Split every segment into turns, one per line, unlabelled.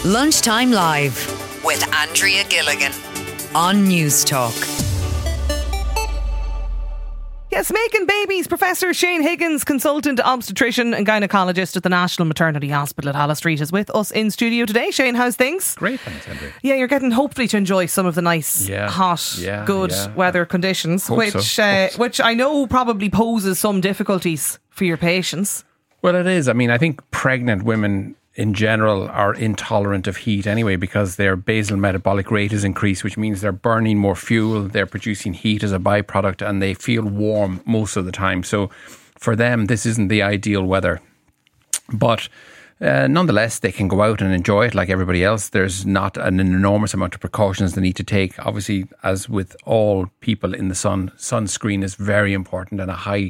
Lunchtime Live with Andrea Gilligan on News Talk.
Yes, making babies. Professor Shane Higgins, consultant obstetrician and gynaecologist at the National Maternity Hospital at Holles Street, is with us in studio today. Shane, how's things?
Great, thanks, Andrea.
Yeah, you're getting hopefully to enjoy some of the nice, hot, good weather conditions, which I know probably poses some difficulties for your patients.
Well, it is. I mean, I think pregnant women in general are intolerant of heat anyway because their basal metabolic rate is increased, which means they're burning more fuel, they're producing heat as a byproduct, and they feel warm most of the time. So for them, this isn't the ideal weather. But nonetheless, they can go out and enjoy it like everybody else. There's not an enormous amount of precautions they need to take. Obviously, as with all people in the sun, sunscreen is very important and a high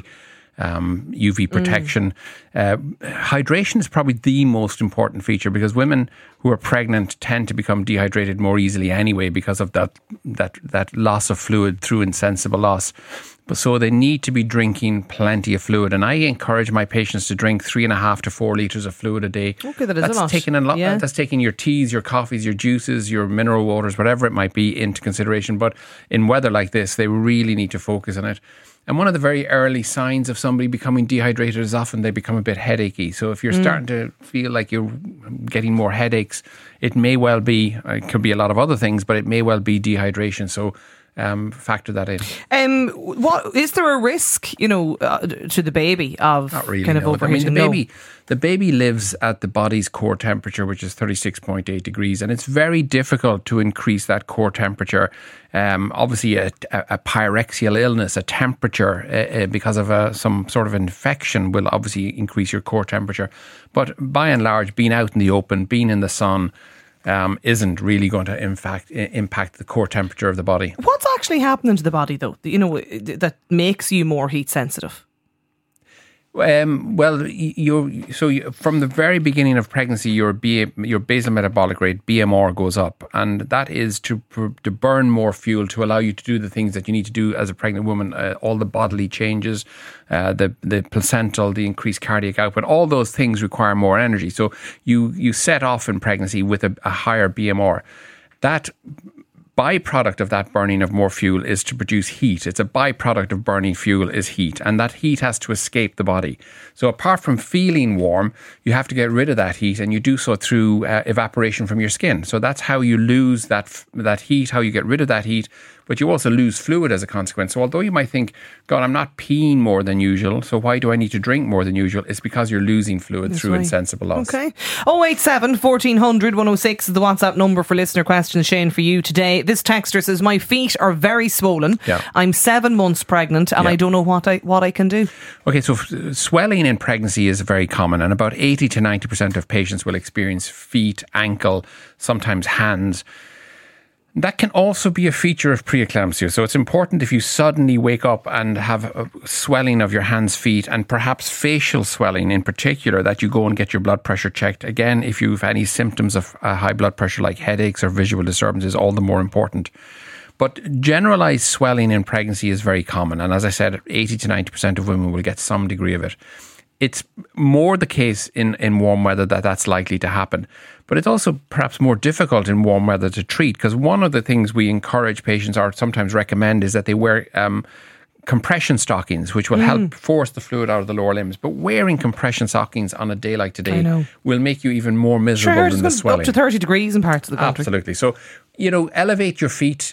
UV protection. Hydration is probably the most important feature because women who are pregnant tend to become dehydrated more easily anyway because of that loss of fluid through insensible loss. But so they need to be drinking plenty of fluid, and I encourage my patients to drink 3.5 to 4 litres of fluid a day.
Okay, that is a lot.
Taking a lot. Yeah. That's taking your teas, your coffees, your juices, your mineral waters, whatever it might be, into consideration. But in weather like this, they really need to focus on it. And one of the very early signs of somebody becoming dehydrated is often they become a bit headachy. So if you're starting to feel like you're getting more headaches, it may well be, it could be a lot of other things, but it may well be dehydration. So factor that in.
What is there a risk, to the baby of
really,
kind of overheating?
I mean, the baby lives at the body's core temperature, which is 36.8 degrees, and it's very difficult to increase that core temperature. Obviously, a pyrexial illness, a temperature because of some sort of infection will obviously increase your core temperature. But by and large, being out in the open, being in the sun, isn't really going to impact the core temperature of the body.
What's actually happening to the body, though, that makes you more heat sensitive?
From the very beginning of pregnancy, your basal metabolic rate, BMR, goes up, and that is to burn more fuel to allow you to do the things that you need to do as a pregnant woman, all the bodily changes, the placental, the increased cardiac output, all those things require more energy. So you set off in pregnancy with a higher BMR. That byproduct of that burning of more fuel is to produce heat. It's a byproduct of burning fuel is heat, and that heat has to escape the body. So apart from feeling warm, you have to get rid of that heat, and you do so through evaporation from your skin. So that's how you lose that heat, how you get rid of that heat, but you also lose fluid as a consequence. So although you might think, God, I'm not peeing more than usual, so why do I need to drink more than usual? It's because you're losing fluid through insensible loss.
Okay. 087 1400 106 is the WhatsApp number for listener questions. Shane, for you today. This texter says, my feet are very swollen. Yeah. I'm 7 months pregnant and I don't know what I can do. Okay,
so swelling in pregnancy is very common, and about 80 to 90% of patients will experience feet, ankle, sometimes hands. That can also be a feature of preeclampsia. So it's important if you suddenly wake up and have a swelling of your hands, feet, and perhaps facial swelling in particular, that you go and get your blood pressure checked. Again, if you've any symptoms of high blood pressure like headaches or visual disturbances, all the more important. But generalized swelling in pregnancy is very common. And as I said, 80 to 90% of women will get some degree of it. It's more the case in warm weather that's likely to happen. But it's also perhaps more difficult in warm weather to treat, because one of the things we encourage patients or sometimes recommend is that they wear compression stockings, which will help force the fluid out of the lower limbs. But wearing compression stockings on a day like today will make you even more miserable than the swelling.
Up to 30 degrees in parts of the country.
Absolutely. So, elevate your feet,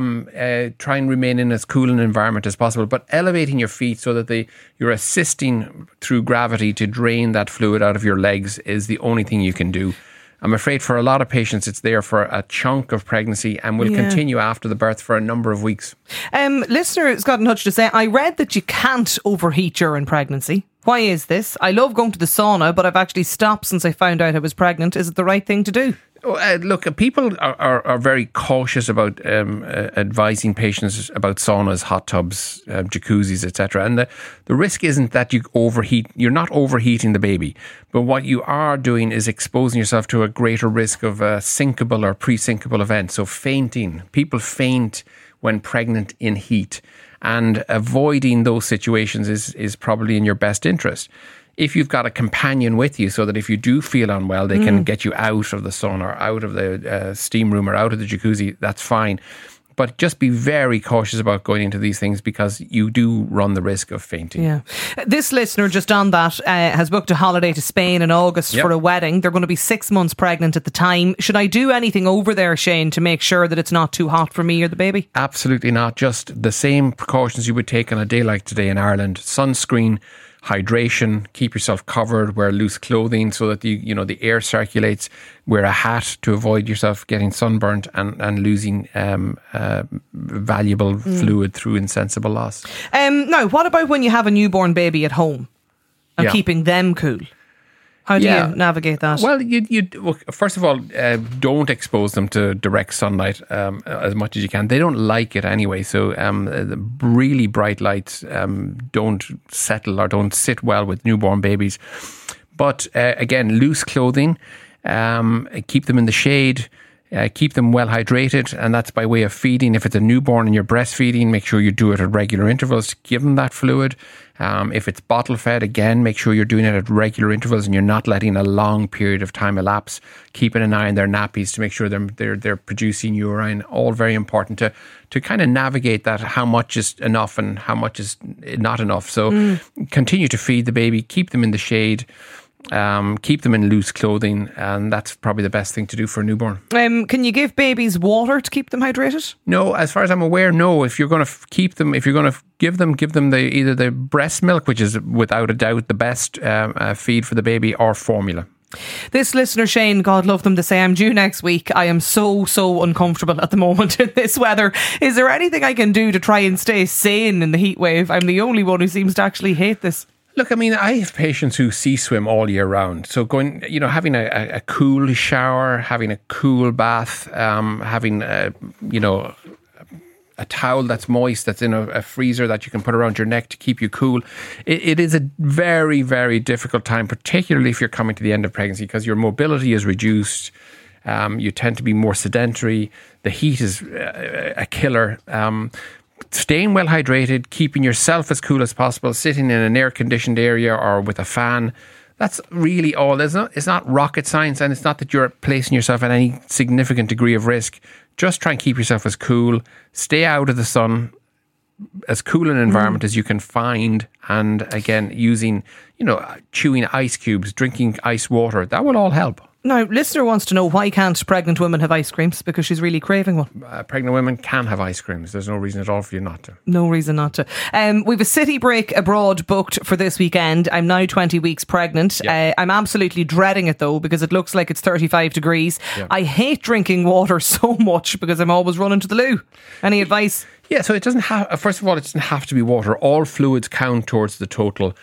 try and remain in as cool an environment as possible, but elevating your feet so that you're assisting through gravity to drain that fluid out of your legs is the only thing you can do. I'm afraid for a lot of patients, it's there for a chunk of pregnancy and will continue after the birth for a number of weeks.
Listener has got in touch to say, I read that you can't overheat during pregnancy. Why is this? I love going to the sauna, but I've actually stopped since I found out I was pregnant. Is it the right thing to do?
Look, people are very cautious about advising patients about saunas, hot tubs, jacuzzis, etc. And the risk isn't that you overheat. You're not overheating the baby. But what you are doing is exposing yourself to a greater risk of a syncopal or pre-syncopal event. So fainting. People faint when pregnant in heat. And avoiding those situations is probably in your best interest. if you've got a companion with you, so that if you do feel unwell, they can get you out of the sun or out of the steam room or out of the jacuzzi, that's fine. But just be very cautious about going into these things, because you do run the risk of fainting.
Yeah. This listener, just on that, has booked a holiday to Spain in August for a wedding. They're going to be 6 months pregnant at the time. Should I do anything over there, Shane, to make sure that it's not too hot for me or the baby?
Absolutely not. Just the same precautions you would take on a day like today in Ireland. Sunscreen, hydration, keep yourself covered, wear loose clothing so that the air circulates, wear a hat to avoid yourself getting sunburnt and losing valuable fluid through insensible loss.
Now, what about when you have a newborn baby at home and keeping them cool? How do you navigate that?
Well, first of all, don't expose them to direct sunlight as much as you can. They don't like it anyway. So the really bright lights don't settle or don't sit well with newborn babies. But again, loose clothing, keep them in the shade. Keep them well hydrated, and that's by way of feeding. If it's a newborn and you're breastfeeding, make sure you do it at regular intervals to give them that fluid. If it's bottle fed, again, make sure you're doing it at regular intervals and you're not letting a long period of time elapse. Keeping an eye on their nappies to make sure they're producing urine. All very important to kind of navigate that, how much is enough and how much is not enough. So continue to feed the baby, keep them in the shade. Keep them in loose clothing, and that's probably the best thing to do for a newborn.
Can you give babies water to keep them hydrated?
No, as far as I'm aware, no. If you're going to keep them, if you're going to give them either the breast milk, which is without a doubt the best feed for the baby, or formula.
This listener, Shane, God love them, to say, I'm due next week. I am so uncomfortable at the moment in this weather. Is there anything I can do to try and stay sane in the heat wave? I'm the only one who seems to actually hate this.
Look, I mean, I have patients who sea swim all year round. So having a cool shower, having a cool bath, having a towel that's moist, that's in a freezer that you can put around your neck to keep you cool. It is a very, very difficult time, particularly if you're coming to the end of pregnancy, because your mobility is reduced. You tend to be more sedentary. The heat is a killer. Staying well hydrated, keeping yourself as cool as possible, sitting in an air-conditioned area or with a fan. That's really all. It's not rocket science, and it's not that you're placing yourself at any significant degree of risk. Just try and keep yourself as cool. Stay out of the sun, as cool an environment as you can find. And again, using, chewing ice cubes, drinking ice water, that will all help.
Now, listener wants to know, why can't pregnant women have ice creams? Because she's really craving one.
Pregnant women can have ice creams. There's no reason at all for you not to.
No reason not to. We've a city break abroad booked for this weekend. I'm now 20 weeks pregnant. Yep. I'm absolutely dreading it though, because it looks like it's 35 degrees. Yep. I hate drinking water so much because I'm always running to the loo. Any advice? Yeah,
so it doesn't have, first of all, it doesn't have to be water. All fluids count towards the total.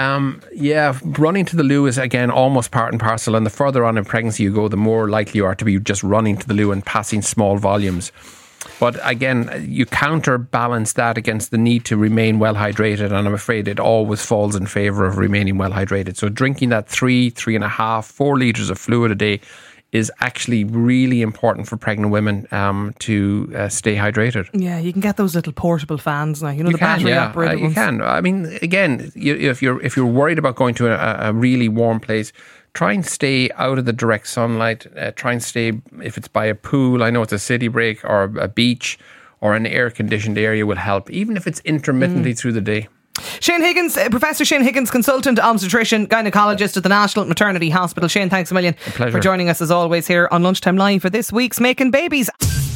Running to the loo is, again, almost part and parcel, and the further on in pregnancy you go, the more likely you are to be just running to the loo and passing small volumes. But again, you counterbalance that against the need to remain well hydrated, and I'm afraid it always falls in favour of remaining well hydrated. So drinking that 3.5, 4 litres of fluid a day is actually really important for pregnant women to stay hydrated.
Yeah, you can get those little portable fans now. The battery operated ones.
You can. I mean, again, if you're worried about going to a really warm place, try and stay out of the direct sunlight. Try and stay, if it's by a pool, I know it's a city break, or a beach, or an air-conditioned area will help, even if it's intermittently through the day.
Shane Higgins, Professor Shane Higgins, consultant obstetrician, gynaecologist at the National Maternity Hospital. Shane, thanks a million for joining us as always here on Lunchtime Live for this week's Making Babies.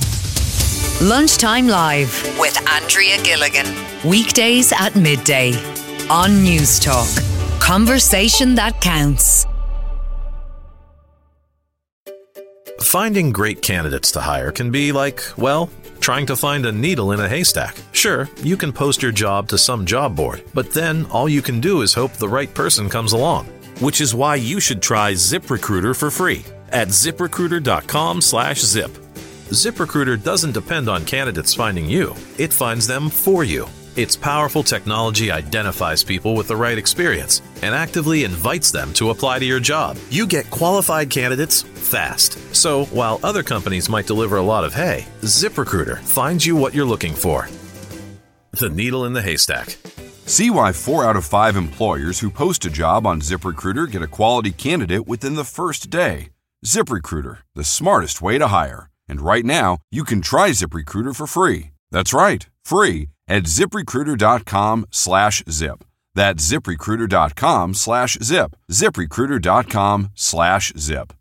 Lunchtime Live with Andrea Gilligan. Weekdays at midday on News Talk. Conversation that counts.
Finding great candidates to hire can be like, trying to find a needle in a haystack. Sure, you can post your job to some job board, but then all you can do is hope the right person comes along. Which is why you should try ZipRecruiter for free at ZipRecruiter.com/zip. ZipRecruiter doesn't depend on candidates finding you. It finds them for you. Its powerful technology identifies people with the right experience and actively invites them to apply to your job. You get qualified candidates fast. So while other companies might deliver a lot of hay, ZipRecruiter finds you what you're looking for. The needle in the haystack.
See why 4 out of 5 employers who post a job on ZipRecruiter get a quality candidate within the first day. ZipRecruiter, the smartest way to hire. And right now, you can try ZipRecruiter for free. That's right, free at ZipRecruiter.com/zip. That's ZipRecruiter.com/zip. ZipRecruiter.com/zip.